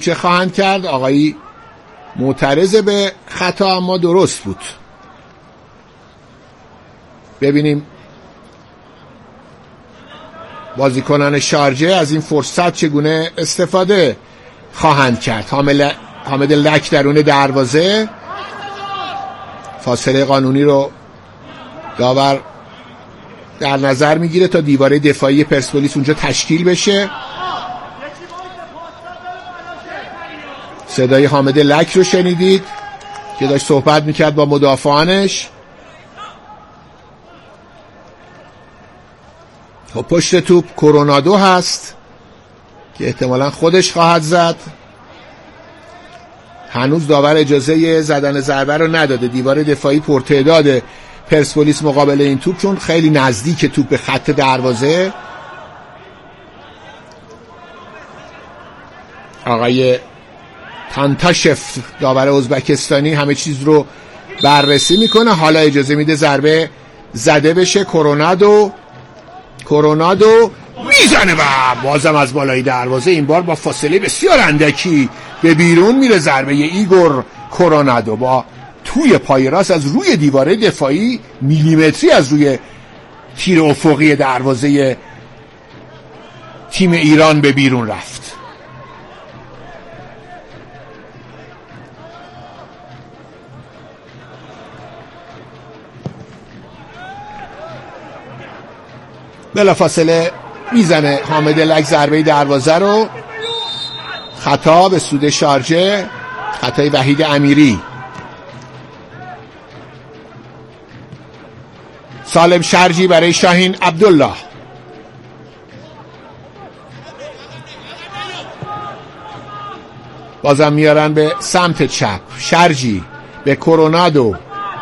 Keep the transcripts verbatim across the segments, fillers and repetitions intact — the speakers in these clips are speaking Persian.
چه خواهند کرد؟ آقایی معترض به خطا اما درست بود. ببینیم بازیکنان شارجه از این فرصت چگونه استفاده خواهند کرد. حامد حامد لک درون دروازه، فاصله قانونی رو داور در نظر میگیره تا دیواره دفاعی پرسپولیس اونجا تشکیل بشه. صدای حامد لک رو شنیدید که داشت صحبت میکرد با مدافعانش. خب پشت توپ کورونادو هست که احتمالاً خودش خواهد زد. هنوز داور اجازه زدن ضربه رو نداده. دیوار دفاعی پرتعداد پرسپولیس مقابل این توپ، چون خیلی نزدیک توپ به خط دروازه. آقای تانتاشف داور ازبکستانی همه چیز رو بررسی میکنه. حالا اجازه میده ضربه زده بشه. کورونادو کورونادو میزنه و بازم از بالای دروازه، این بار با فاصله بسیار اندکی به بیرون میره. ضربه ایگور کورونادو با توی پای راست از روی دیواره دفاعی میلیمتری از روی تیر افقی دروازه تیم ایران به بیرون رفت. بلافاصله میزنه حامد لک ضربه دروازه رو. خطا به سود شارجه، خطای وحید امیری. سالم شرجی برای شاهین عبدالله. بازم میارن به سمت چپ. شرجی به کورونادو،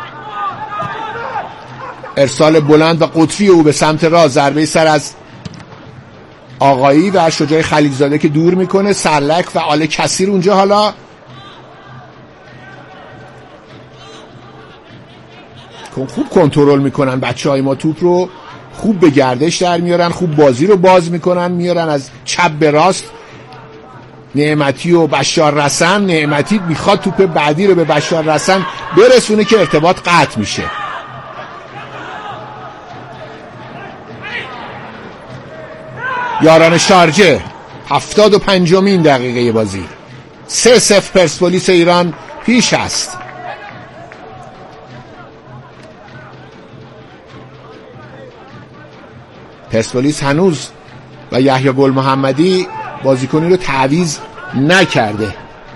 ارسال بلند و قطری او به سمت راست. ضربه سر از آقایی و شجاع خلیلزاده که دور میکنه. سرلک و آل کثیر اونجا. حالا خوب کنترل میکنن بچه های ما، توپ رو خوب به گردش در میارن، خوب بازی رو باز میکنن، میارن از چپ به راست. نعمتی و بشار رسن. نعمتی میخواد توپ بعدی رو به بشار رسن برسونه که ارتباط قطع میشه. یاران شارجه، هفتاد و پنجمین دقیقه بازی، سه صفر پرسپولیس ایران پیش است. پرسپولیس هنوز و یحیی گل محمدی بازیکنی رو تعویض نکرده.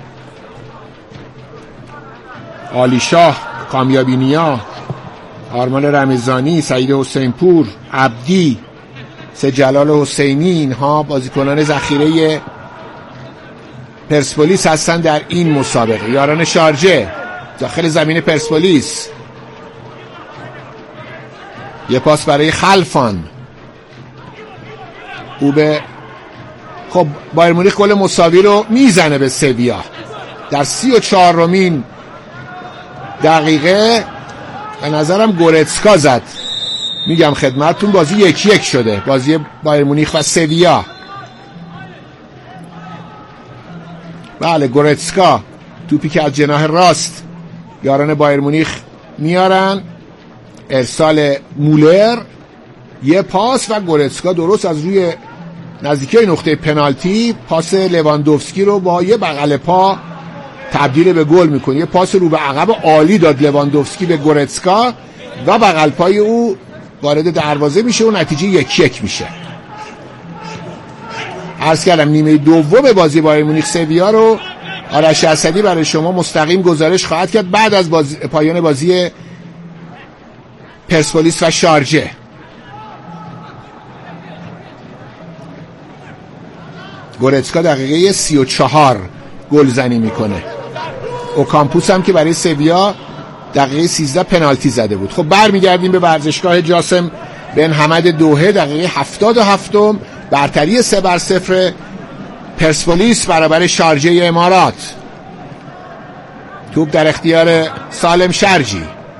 عالی شاه، کامیابی نیا، آرمان رمضانی، سعید حسین پور، عبدی، سه جلال حسینی، اینها بازیکنان ذخیره پرسپولیس هستن در این مسابقه. یاران شارجه داخل زمین پرسپولیس، یه پاس برای خلفان. او به خب بایر مونیخ گل مساوی رو میزنه به سویا در سی و چهارمین دقیقه. به نظرم گورتسکا زد. میگم خدمتتون بازی یک یک شده، بازی بایر مونیخ و سویا. بله گورتسکا، توپی که از جناح راست یاران بایر مونیخ میارن. ارسال مولر، یه پاس و گورتسکا درست از روی نزدیکی نقطه پنالتی پاس لواندوفسکی رو با یه بغل پا تبدیل به گل میکنه. یه پاس رو به عقب عالی داد لواندوفسکی به گورتسکا و بغل پای او وارد دروازه میشه و نتیجه یک یک میشه. عرض کردم نیمه دوم بازی بایر مونیخ سویا رو آرش اسدی برای شما مستقیم گزارش خواهد کرد بعد از بازی پایان بازی پرسپولیس و شارجه. گورتسکا دقیقه سی و چهار گلزنی میکنه. اوکامپوس هم که برای سویا دقیقه سیزده پنالتی زده بود. خب برمیگردیم به ورزشگاه جاسم بن حمد دوحه. دقیقه هفتاد و هفتم، برتری سه بر صفر پرسپولیس برابر شارجه امارات. توپ در اختیار سالم شرجی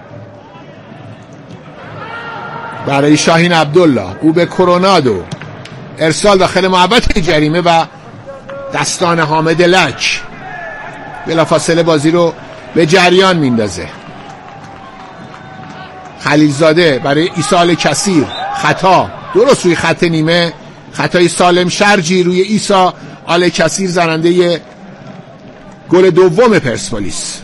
برای شاهین عبدالله. او به کورونادو، ارسال داخل محوطه جریمه و دستان حامد لک بلافاصله بازی رو به جریان میندازه. خلیلزاده برای عیسی آلکثیر، خطا درست روی خط نیمه، خطای سالم شرجی روی عیسی آلکثیر، زننده گل دوم پرسپولیس.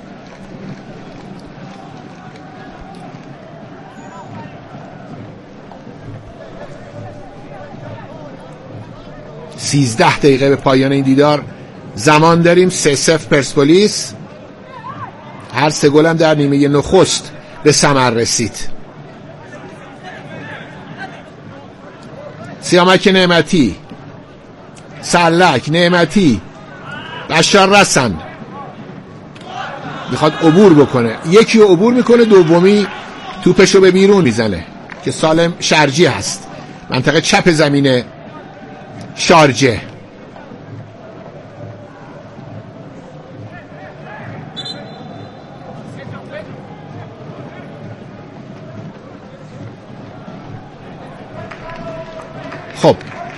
سیزده دقیقه به پایان این دیدار زمان داریم. سه صفر پرسپولیس. هر سه گل هم در نیمه نخست به ثمر رسید. سیامک نعمتی، سرلک، نعمتی، بشار رسن میخواد عبور بکنه، یکی رو عبور میکنه، دومی توپش رو به بیرون میزنه که سالم شرجی هست، منطقه چپ زمین شارجه. خب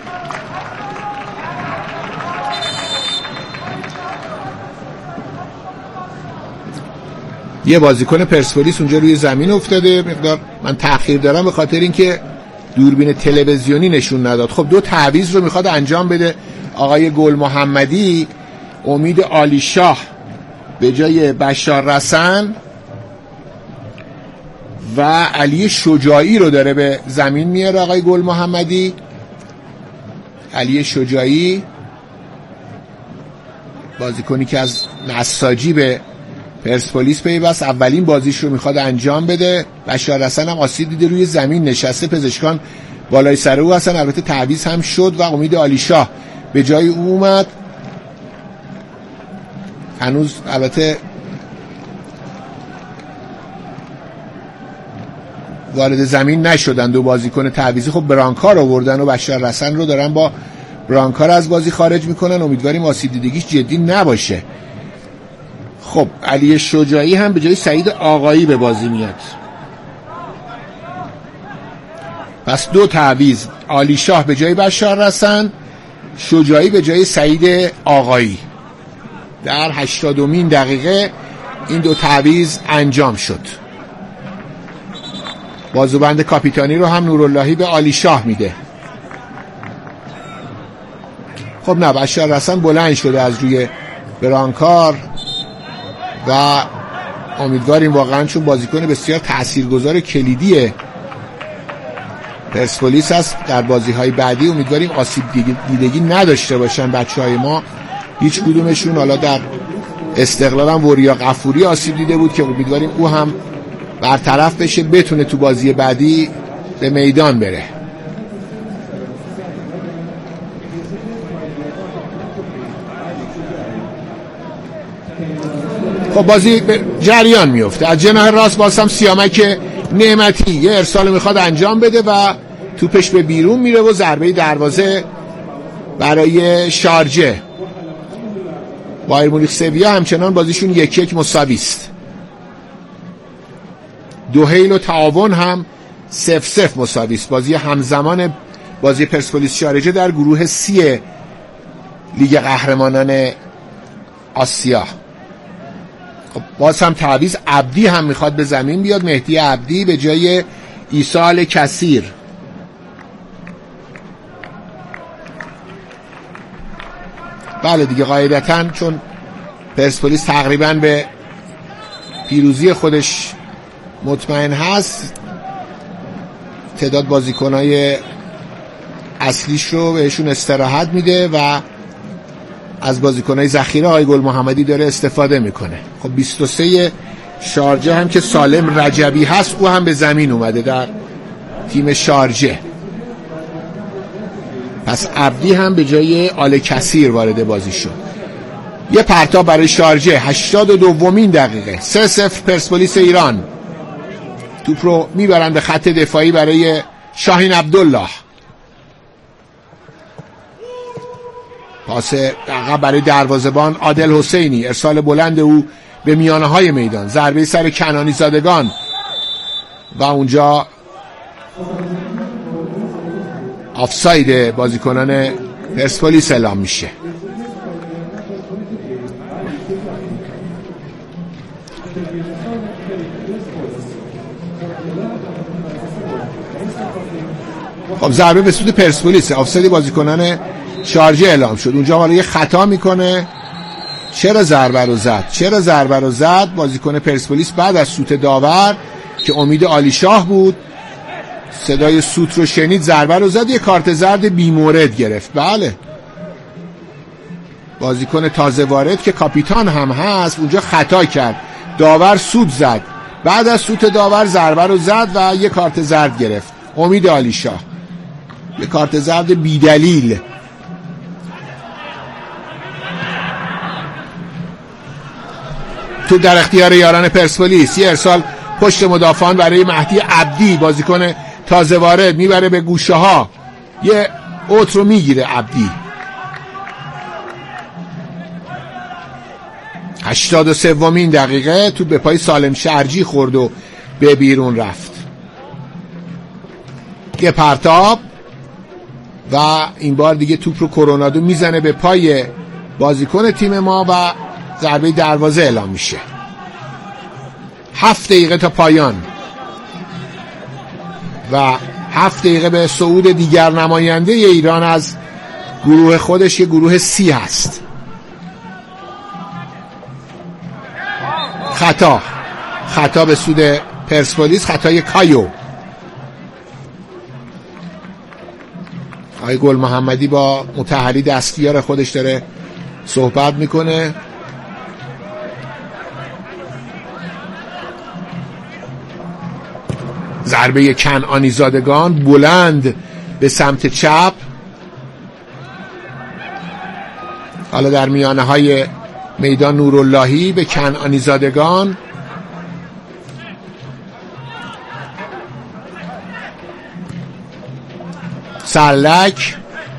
یه بازیکن پرسپولیس اونجا روی زمین افتاده، مقدار من تأخیر دارم به خاطر اینکه دوربین تلویزیونی نشون نداد. خب دو تعویض رو میخواد انجام بده آقای گل محمدی. امید عالی شاه به جای بشار رسن و علی شجاعی رو داره به زمین میاره آقای گل محمدی. علی شجاعی بازیکنی که از نساجی به پرسپولیس پیوست، اولین بازیش رو میخواد انجام بده. بشار رسن هم آسیب دیده روی زمین نشسته، پزشکان بالای سر او هستن، البته تعویض هم شد و امید عالی شاه به جای او اومد. هنوز البته وارد زمین نشدن دو بازیکن تعویضی. خب برانکار آوردن و بشار رسن رو دارن با برانکار از بازی خارج میکنن. امیدواریم آسیب دیدگیش جدی نباشه. خب علی شجاعی هم به جای سعید آقایی به بازی میاد. پس دو تعویض، عالی شاه به جای بشار رسن، شجاعی به جای سعید آقایی. در هشتادمین دقیقه این دو تعویض انجام شد. بازوبند کاپیتانی رو هم نوراللهی به عالی شاه میده. خب نه، بشار رسن بلند شده از روی برانکار و امیدواریم واقعا، چون بازیکن بسیار تاثیرگذار کلیدی پرسپولیس است در بازی‌های بعدی، امیدواریم آسیب دیدگی نداشته باشن بچه‌های ما هیچ کدومشون. حالا در استقلال هم وریا غفوری آسیب دیده بود که امیدواریم او هم برطرف بشه، بتونه تو بازی بعدی به میدان بره. خب بازی به جریان میفته. از جناح راست بازم سیامک نعمتی یه ارسال میخواد انجام بده و توپش به بیرون میره و ضربه دروازه برای شارجه. بایر مونیخ سویا همچنان بازیشون یک یک مساوی است. دوهیل و تعاون هم صفر صفر مساوی است. بازی همزمان بازی پرسپولیس شارجه در گروه سی لیگ قهرمانان آسیا. خب باز هم تعویض، عبدی هم میخواد به زمین بیاد. مهدی عبدی به جای عیسی آلکثیر. بله دیگه، قاعدتاً چون پرسپولیس تقریباً به پیروزی خودش مطمئن هست، تعداد بازیکنای اصلیش رو بهشون استراحت میده و از بازیکنای ذخیره آقای گل محمدی داره استفاده میکنه. خب بیست و سه شارجه هم که سالم رجبی هست، او هم به زمین اومده در تیم شارجه. پس عبدی هم به جای آلکثیر وارد بازی شد. یه پرتاب برای شارجه. هشتاد و دومین دقیقه سه صفر پرسپولیس ایران. توپ رو میبرن به خط دفاعی برای شاهین عبدالله. پاس عقب برای دروازه‌بان عادل حسینی. ارسال بلند او به میانه های میدان. ضربه سر کنانی زادگان و اونجا آفساید بازیکنان پرسپولیس اعلام میشه. خب ضربه به سود پرسپولیس، آفساید بازیکنان شارجه اعلام شد. اونجا حالا یه خطا میکنه. چرا ضربه رو زد؟ چرا ضربه رو زد؟ بازیکن پرسپولیس بعد از سوت داور که امید عالیشاه بود، صدای سوت رو شنید، ضربه رو زد، یه کارت زرد بی‌مورد گرفت. بله، بازیکن تازه وارد که کاپیتان هم هست اونجا خطا کرد، داور سوت زد، بعد از سوت داور ضربه رو زد و یه کارت زرد گرفت. امید عالیشاه یه کارت زرد بی‌دلیل. تو در اختیار یاران پرسپولیس، یه ارسال پشت مدافعان برای مهدی عبدی، بازیکن تازه وارد، میبره به گوشه ها، یه اوت رو میگیره عبدی. هشتاد و سومین دقیقه تو به پای سالم شرجی خورد و به بیرون رفت. یه پرتاب و این بار دیگه توپ رو کرونادو میزنه به پای بازیکن تیم ما و ضربه دروازه اعلام میشه. هفت دقیقه تا پایان و هفت دقیقه به صعود دیگر نماینده ایران از گروه خودش، یه گروه سی هست. خطا خطا به سود پرسپولیس، خطای کایو. آقای گل محمدی با متحری دستیار خودش داره صحبت میکنه. ضربه کنعانی زادگان بلند به سمت چپ، حالا در میانه های میدان نوراللهی به کنعانی زادگان. سرلک،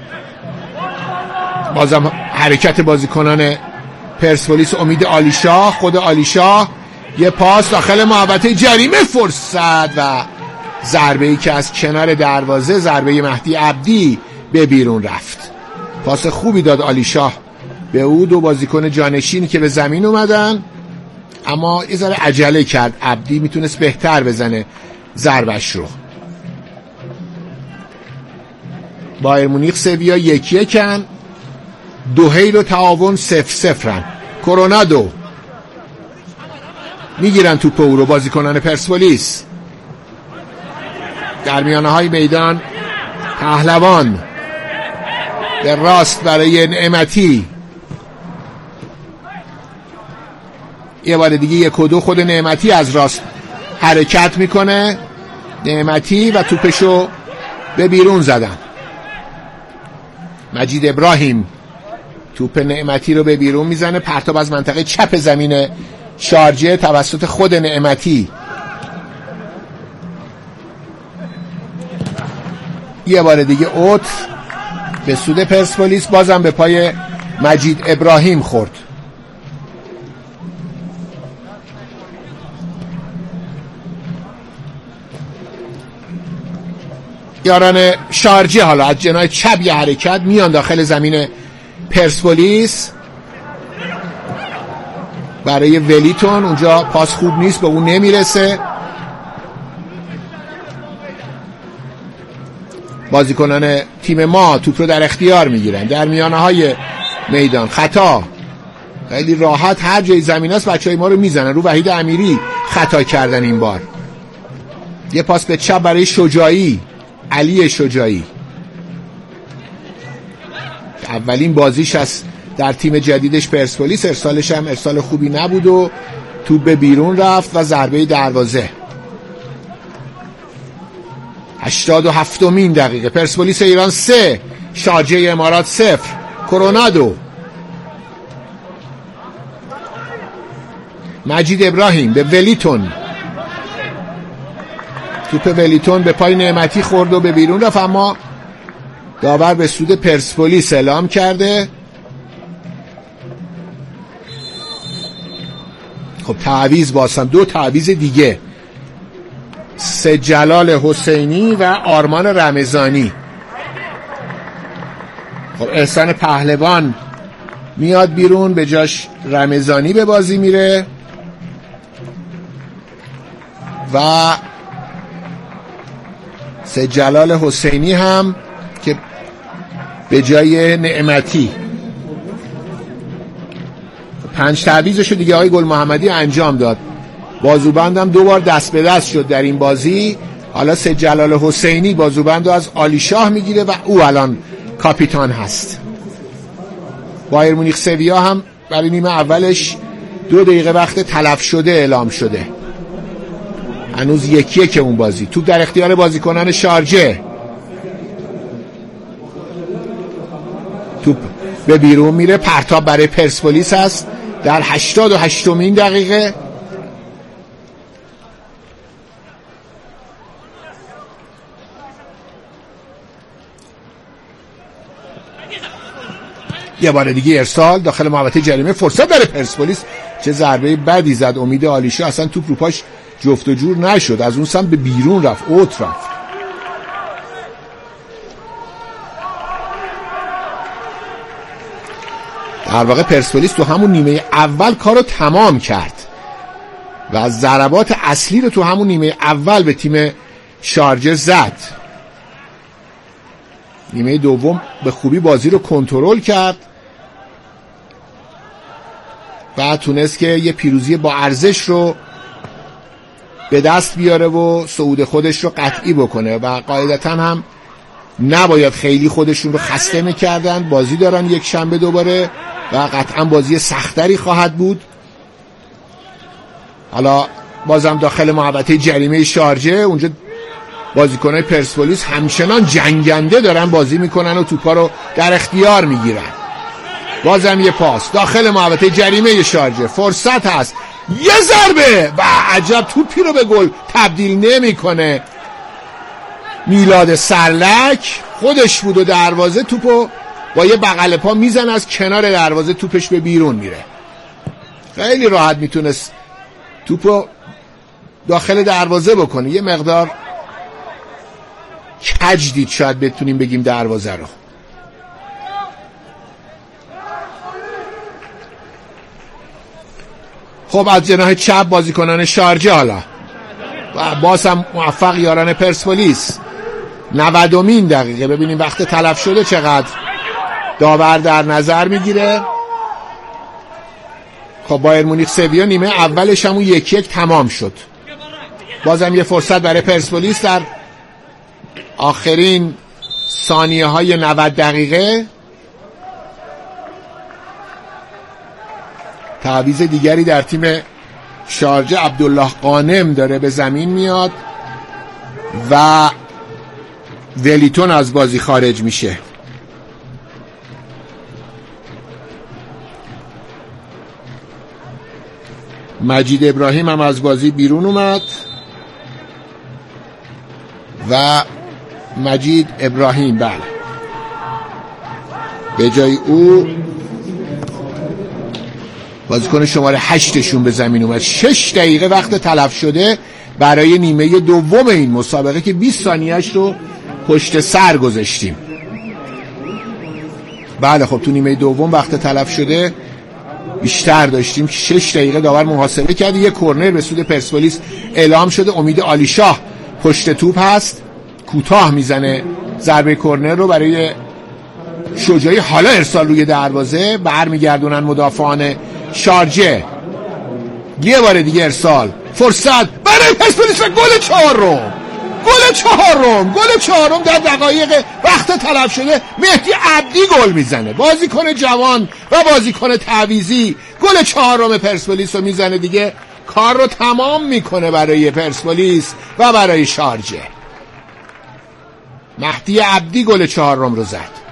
بازم حرکت بازیکنان پرسپولیس. امید عالیشاه، خود عالیشاه، یه پاس داخل محوطه جریمه، فرصت و ضربه ای که از کنار دروازه، ضربه مهدی عبدی به بیرون رفت. پاس خوبی داد عالیشاه به او، دو بازیکن جانشینی که به زمین اومدن، اما یه ذره عجله کرد عبدی، میتونست بهتر بزنه ضربش رو. بایر مونیخ سویا یکی یکن، دوهیل و تعاون صفر صفرن. کرونادو میگیرن توپ او رو بازیکنان پرسپولیس. در میانه های میدان پهلوان به راست برای نعمتی، یه بار دیگه یک و دو خود نعمتی از راست حرکت میکنه نعمتی و توپشو به بیرون زدن. مجید ابراهیم توپ نعمتی رو به بیرون میزنه، پرتاب از منطقه چپ زمین شارجه توسط خود نعمتی. یه بار دیگه اوت به سود پرسپولیس، بازم به پای مجید ابراهیم خورد. یاران شارجه حالا از جناح چپ یه حرکت میان داخل زمین پرسپولیس برای ولیتون، اونجا پاس خوب نیست، به اون نمیرسه. بازیکنان تیم ما توپ رو در اختیار میگیرن در میانه های میدان. خطا خیلی راحت هر جای زمین است بچه های ما رو میزنن. رو وحید امیری خطا کردن این بار. یه پاس به چپ برای شجاعی، علی شجاعی، اولین بازیش است در تیم جدیدش پرسپولیس. ارسالش هم ارسال خوبی نبود و توپ به بیرون رفت و ضربه دروازه. هشتاد و هفتمین دقیقه پرسپولیس ایران سه، شارجه امارات صفر. کرونادو، مجید ابراهیم به ولیتون، توپ ولیتون به پای نعمتی خورد و به بیرون رفت، اما داور به سود پرسپولیس اعلام کرده. خب تعویض بازم، دو تعویض دیگه، سه جلال حسینی و آرمان رمضانی. خب احسان پهلوان میاد بیرون، به جاش رمضانی به بازی میره و سید جلال حسینی هم که به جای نعمتی. پنج تعویضشو دیگه آقای گل محمدی انجام داد. بازوبندم دو بار دست به دست شد در این بازی. حالا سید جلال حسینی بازوبندو از علی شاه میگیره و او الان کاپیتان هست. بایر مونیخ سویا هم برای نیمه اولش دو دقیقه وقت تلف شده اعلام شده. هنوز یکیه که اون بازی. توپ در اختیار بازیکنان شارجه. توپ به بیرون میره. پرتاب برای پرسپولیس هست در هشتاد و هشتمین دقیقه. یه بار دیگه ارسال داخل محوطه جریمه. فرصت برای پرسپولیس. چه ضربه بدی زد امید عالیشاه، اصلا توپ رو پاش جفت و جور نشد، از اون سمت به بیرون رفت، اوت رفت. در واقع پرسپولیس تو همون نیمه اول کارو تمام کرد و از ضربات اصلی رو تو همون نیمه اول به تیم شارجه زد. نیمه دوم به خوبی بازی رو کنترل کرد و تونست که یه پیروزی با ارزش رو به دست بیاره و صعود خودش رو قطعی بکنه و قاعدتا هم نباید خیلی خودشون رو خسته میکردن. بازی دارن یک شنبه دوباره و قطعا بازی سختری خواهد بود. حالا بازم داخل محوطه جریمه شارجه اونجا بازیکنای پرسپولیس همچنان جنگنده دارن بازی میکنن و توپا رو در اختیار میگیرن. بازم یه پاس داخل محوطه جریمه شارجه، فرصت هست، یه ضربه و عجب توپی رو به گل تبدیل نمیکنه. میلاد سرلک خودش بود و دروازه توپو با یه بغل پا میزن از کنار دروازه، توپش به بیرون میره. خیلی راحت میتونست توپو داخل دروازه بکنه. یه مقدار کج دید شاید بتونیم بگیم دروازه رو. خب از جناح چپ بازیکنان شارجه حالا و باز هم موفق یاران پرسپولیس. نودمین دقیقه ببینیم وقت تلف شده چقدر داور در نظر میگیره. خب بایر مونیخ سویا نیمه اولش همون یک یک تمام شد. بازم یه فرصت برای پرسپولیس در آخرین ثانیه های نود دقیقه. تعویض دیگری در تیم شارجه، عبدالله قانم داره به زمین میاد و ولیتون از بازی خارج میشه. مجید ابراهیم هم از بازی بیرون اومد و مجید ابراهیم بله به جای او بازیکن شماره هشتشون به زمین اومد. شش دقیقه وقت تلف شده برای نیمه دوم این مسابقه که بیست ثانیه‌اش رو پشت سر گذاشتیم. بله خب تو نیمه دوم وقت تلف شده بیشتر داشتیم که شش دقیقه داور محاسبه کرد. یه کرنر به سود پرسپولیس اعلام شده. امید عالیشاه پشت توپ هست، کوتاه میزنه ضربه کرنر رو برای شجاعی. حالا ارسال روی دروازه، برمیگردونن مدافعان شارجه. یه بار دیگه ارسال، فرصت برای پرسپولیس و گل چهارم. گل چهارم گل چهارم در دقایق وقت تلف شده مهدی عبدی گل میزنه. بازیکن جوان و بازیکن تعویضی گل چهارم پرسپولیس رو میزنه. دیگه کار رو تمام میکنه برای پرسپولیس و برای شارجه. مهدی عبدی گل چهارم رو زد.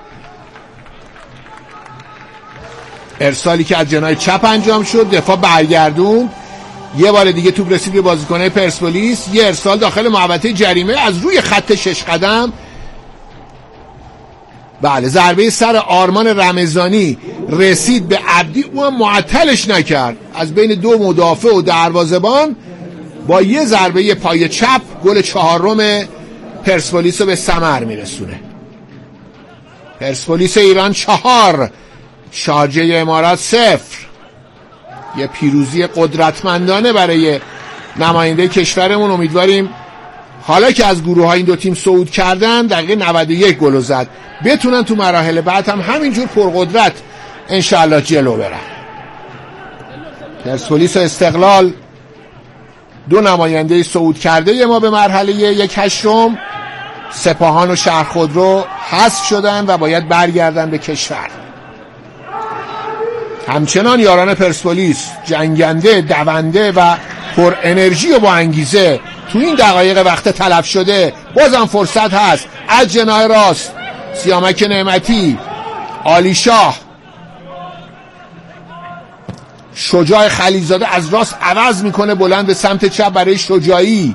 ارسالی که از جناح چپ انجام شد، دفاع برگردون. یه بار دیگه توپ رسید به بازیکن‌های پرسپولیس. یه ارسال داخل محوطه جریمه از روی خط شش قدم. بله ضربه سر آرمان رمضانی رسید به عبدی، اون معطلش نکرد. از بین دو مدافع و دروازه‌بان با یه ضربه پای چپ گل چهارم پرسپولیس رو به ثمر میرسونه. پرسپولیس ایران چهار، شارجه امارات صفر. یه پیروزی قدرتمندانه برای نماینده کشورمون. امیدواریم حالا که از گروه ها این دو تیم صعود کردن، دقیقه نود و یک گل زد، بتونن تو مراحل بعد هم همینجور پرقدرت انشاءالله جلو برن. پرسپولیس و استقلال دو نماینده صعود کرده ما به مرحله یک هشتم. سپاهان و شهرخودرو حذف شدن و باید برگردن به کشور. همچنان یاران پرسپولیس جنگنده، دونده و پر انرژی و با انگیزه تو این دقایق وقت تلف شده بازم فرصت هست. از جناح راست سیامک نعمتی، عالی شاه، شجاع خلیلزاده از راست عوض میکنه بلند به سمت چپ برای شجاعی،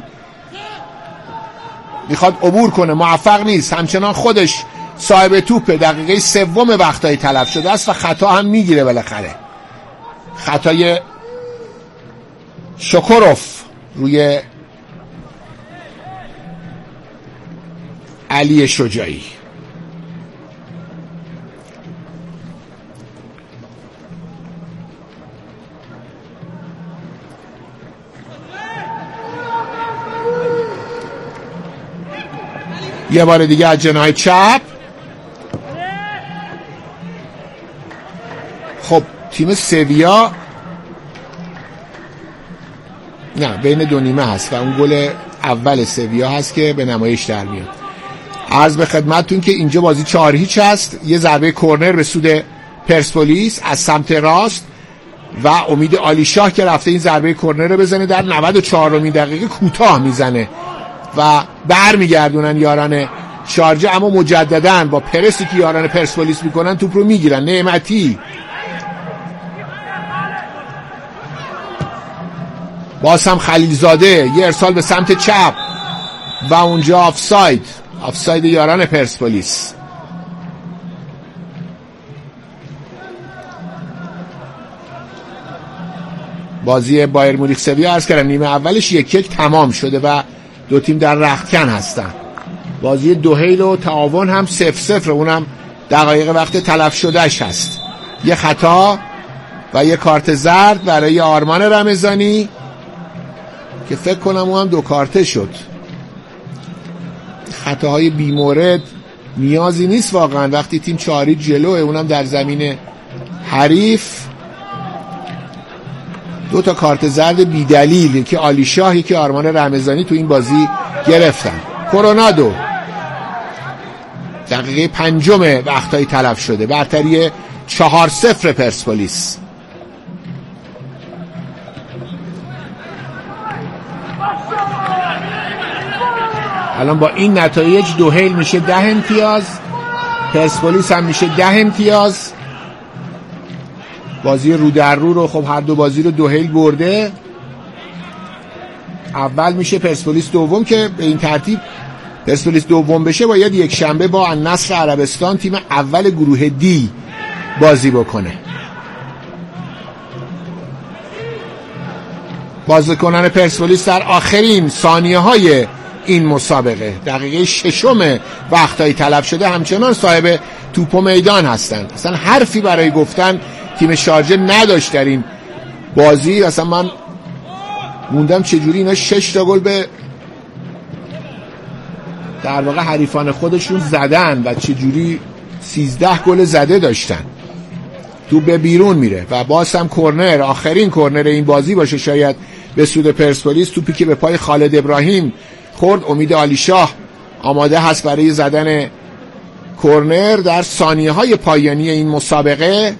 میخواد عبور کنه، موفق نیست. همچنان خودش صاحب توپه. دقیقه سوم وقتای تلف شده است و خطا هم میگیره بالاخره. خطای شکروف روی علی شجاعی. یه بار دیگه از جناح چپ. خب تیم سویا نه بین دو نیمه هست و اون گل اول سویا هست که به نمایش در میاد. عرض به خدمتتون که اینجا بازی چهار هیچ هست. یه ضربه کرنر به سود پرسپولیس از سمت راست و امید عالی شاه که رفته این ضربه کرنر رو بزنه در نود و چهارمین دقیقه کوتاه میزنه و برمیگردونن یاران شارجه، اما مجدداً با پرسی که یاران پرسپولیس میکنن توپ رو میگیرن. نعمتی باز هم خلیلزاده، یه ارسال به سمت چپ و اونجا آفساید آفساید یاران پرسپولیس. بازی بایر مونیخ سویا عرض کردم نیمه اولش یک یک تمام شده و دو تیم در رختکن هستن. بازی دوهیل و تعاون هم صفر صفر، اونم دقایق وقت تلف شدهش هست. یه خطا و یه کارت زرد برای آرمان رمضانی که فکر کنم اون هم دو کارته شد. خطاهای بیمورد نیازی نیست واقعا وقتی تیم چاری جلوه، اونم در زمین حریف. دو تا کارت زرد بی دلیل که عالی شاه که آرمان رمضانی تو این بازی گرفتن. کرونادو دقیقه پنجم وقتایی تلف شده. برتری چهار صفر پرسپولیس. الان با این نتایج دوهیل میشه ده امتیاز، پرسپولیس هم میشه ده امتیاز. بازی رو در رو رو خب هر دو بازی رو دوهیل برده. اول میشه پرسپولیس دوم که به این ترتیب پرسپولیس دوم بشه باید یک شنبه با النصر عربستان تیم اول گروه دی بازی بکنه. بازیکنان پرسپولیس در آخرین ثانیه های این مسابقه دقیقه ششم وقتایی تلف شده همچنان صاحب توپ و میدان هستند. اصلا حرفی برای گفتن تیم شارجه نداشت در این بازی. اصلا من موندم چجوری اینا شش تا گل به در واقع حریفان خودشون زدن و چجوری سیزده گل زده داشتن. توپ به بیرون میره و باز هم کرنر، آخرین کرنر این بازی باشه شاید به سود پرسپولیس. توپی که به پای خالد ابراهیم خورد. امید عالی شاه آماده هست برای زدن کرنر در ثانیه های پایانی این مسابقه.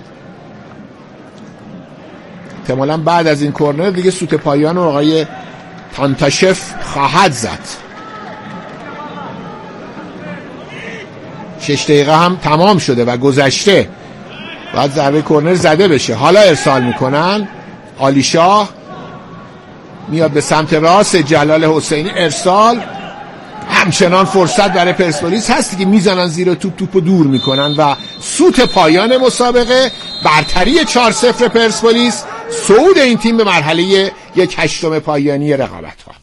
احتمالاً بعد از این کرنر دیگه سوت پایان رو آقای تانتاشف خواهد زد. شش دقیقه هم تمام شده و گذشته، باید ضربه کرنر زده بشه. حالا ارسال میکنن. عالی شاه میاد به سمت راست، جلال حسینی ارسال. همچنان فرصت برای پرسپولیس هستی که میزنن زیر توپ، توپو دور میکنن و سوت پایان مسابقه. برتری چهار صفر پرسپولیس، صعود این تیم به مرحله یک هشتم پایانی رقابت ها.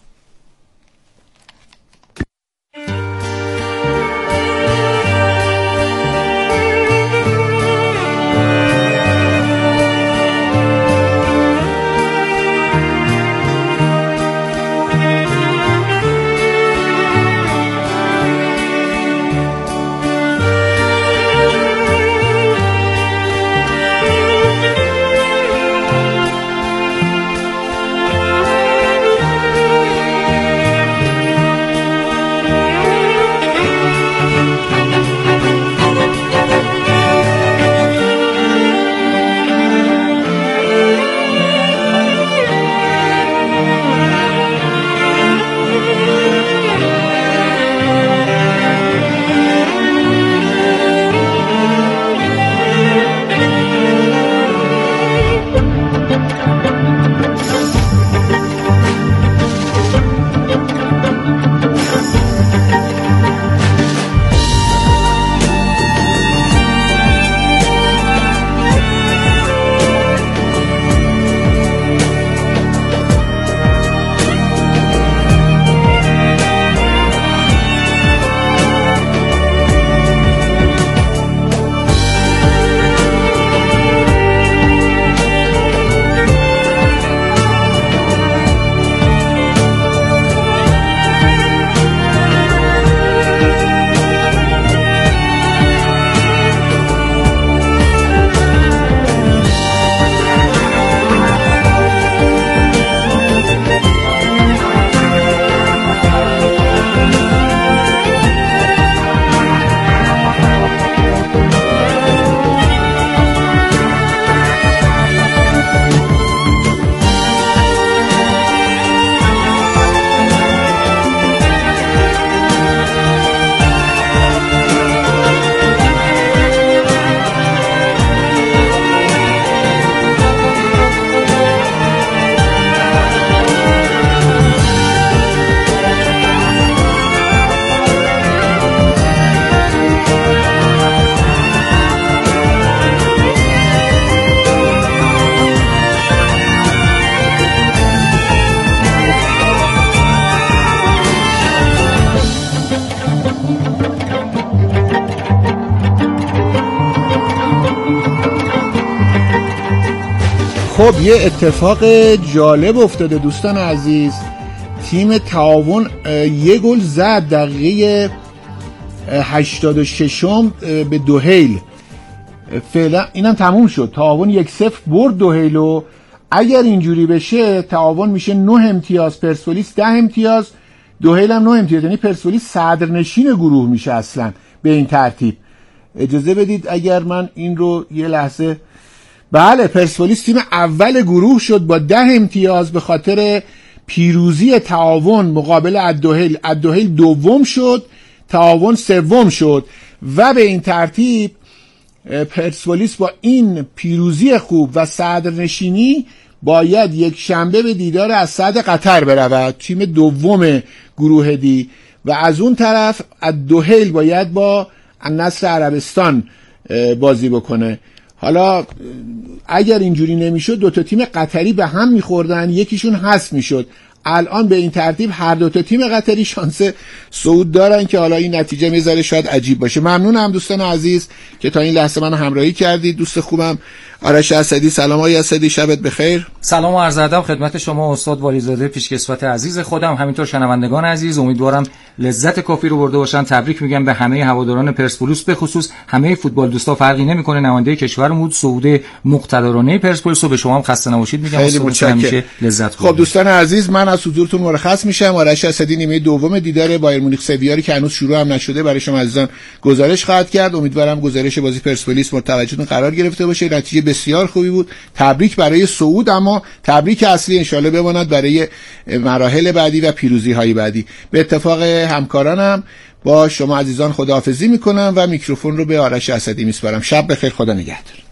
خب یه اتفاق جالب افتاده دوستان عزیز. تیم تعاون یه گل زد دقیقه هشتاد و ششم به دوهیل. فعلا اینم تموم شد، تعاون یک صفر برد دوهیلو. اگر اینجوری بشه تعاون میشه نه امتیاز، پرسپولیس ده امتیاز، دوهیل هم نه امتیاز، یعنی پرسپولیس صدرنشین گروه میشه اصلا به این ترتیب. اجازه بدید اگر من این رو یه لحظه، بله پرسپولیس تیم اول گروه شد با ده امتیاز به خاطر پیروزی تعاون مقابل الدوهیل. الدوهیل دوم شد، تعاون سوم شد و به این ترتیب پرسپولیس با این پیروزی خوب و صدرنشینی باید یک شنبه به دیدار اسد قطر برود، تیم دوم گروه دی، و از اون طرف الدوهیل باید با النصر عربستان بازی بکنه. حالا اگر اینجوری نمیشد دو تا تیم قطری به هم میخوردن، یکیشون حذف میشد. الان به این ترتیب هر دو تا تیم قطری شانس صعود دارن که حالا این نتیجه میذاره شاید عجیب باشه. ممنونم دوستان عزیز که تا این لحظه منو همراهی کردید. دوست خوبم آرش اسدی، سلام آقای اسدی، شبت بخیر. سلام و عرض ادب خدمت شما استاد والیزاده پیشکسوت عزیز خودم، همینطور شنوندگان عزیز. امیدوارم لذت کافی رو برده باشن. تبریک میگم به همه هواداران پرسپولیس، به خصوص همه فوتبال دوستا، فرقی نمیکنه نماینده کشورمون صعود مقتدرانه پرسپولیس رو. به شما هم خسته نباشید میگم، خیلی متشکرم. لذت خب دوستان عزیز، من از حضورتون مرخص میشم. آرش اسدی نیمه دوم دیدار بایر مونیخ سویا که هنوز شروع هم نشده برای شما عزیزان گزارش خواهد کرد. امیدوارم گزارش بازی پرسپولیس مورد توجهتون قرار گرفته باشه. نتیجه بسیار خوبی بود. تبریک برای صعود، اما تبریک اصلی انشالله بماند برای مراحل بعدی و پیروزی های بعدی. به اتفاق همکارانم با شما عزیزان خداحافظی میکنم و میکروفون رو به آرش اسدی میسپارم. شب بخیر، خدا نگهدار.